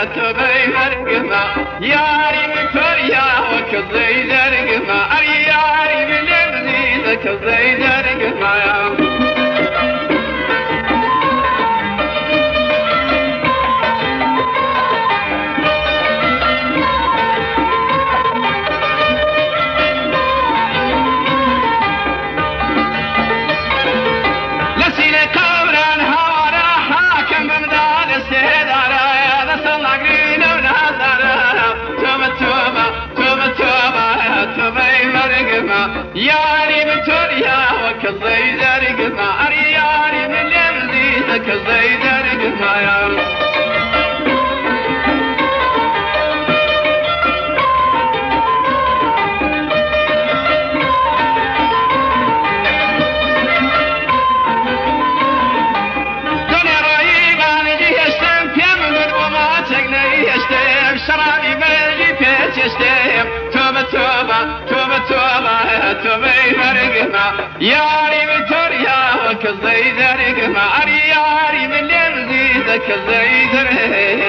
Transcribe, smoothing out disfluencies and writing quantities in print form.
توبه مرگما یاری میتوریا و کزی درگما اری یاری بلمزی کزی درگما یاری بتوریا و کزی درگما اری یاری بلمزی کزی درگما شرابي بلي بيت يستهم توبة توبة توبة توبة توبة مرقما ياري بتوريا وكزي درقما أري ياري من يمزيد كزي درقما